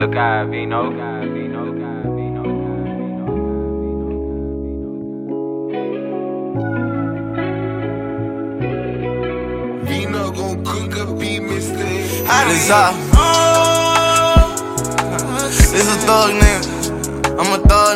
Look at Vino. Vino gon' cook up beat mistake. How this up? This a thug nigga. I'm a thug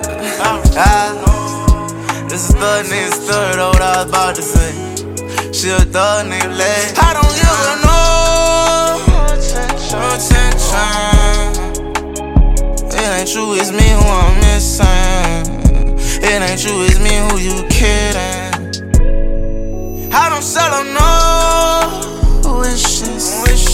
nigga. This a thug nigga. Stirred over what I was about to say. She a thug nigga leg. I don't give her no attention. It ain't you, it's me who I'm missing. It ain't you, it's me who you kidding. I don't sell her no wishes.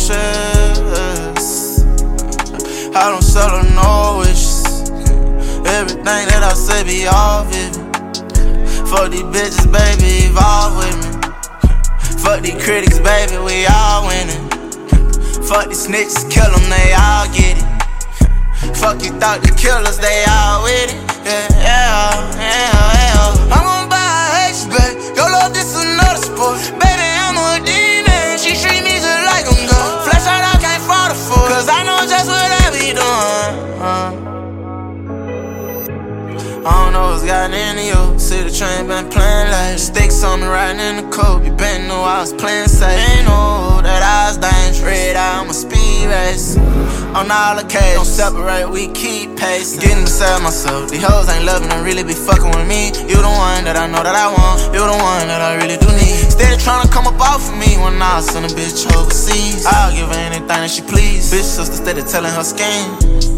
I don't sell her no wishes. Everything that I say be all vivid. Fuck these bitches, baby, evolve with me. Fuck these critics, baby, we all winning. Fuck these snitches, kill them, they all get it. Fuck you thought the killers, they all with it. Yeah. I'm gon' buy a hatchback. Yo, love, this another sport. Baby, I'm a demon. She treat me just like I'm good. Flash out, I can't fall to fool. Cause I know just what I be doing. I don't know what's gotten into you. See the train been playing like sticks on me riding in the coat. You been knew I was playing safe. Ain't know that I was dangerous. Red eye, I'm a speed race. On all occasions, don't separate, we keep pacing. Getting beside myself, these hoes ain't loving and really be fucking with me. You the one that I know that I want. You the one that I really do need. Steady tryna come up off of me when I send a bitch overseas. I'll give her anything that she please. Bitch sister steady telling her scheme.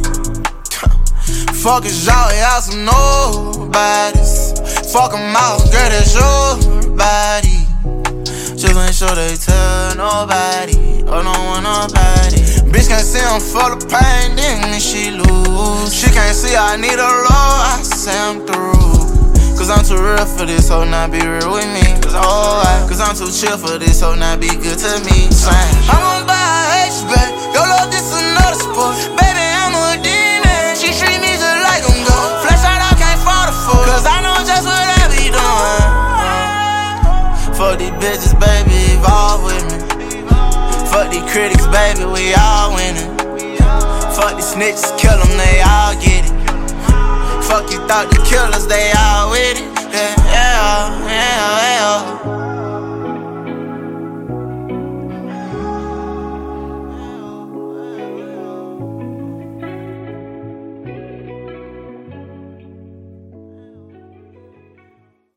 Fuck is y'all, y'all some nobodies. Fuck 'em out, girl, that's your body. Just ain't sure they tell nobody. Oh, no one nobody. Bitch can't see I'm full of pain, then she lose. She can't see I need a roll, I say I'm through. Cause I'm too real for this, so not be real with me. Cause I'm too chill for this, so not be good to me. I'm gon' buy a hatchback. Yo, love, this another sport. Baby, I'm a demon. She treat me just like I'm good. Flash out, I can't fall to fool. Cause I know just what I be doing. Fuck these bitches, baby, evolve with me. Fuck these critics, baby, we all winning. Fuck these snitches, kill them, they all get it. Fuck you thought the killers, they all with it. Yeah.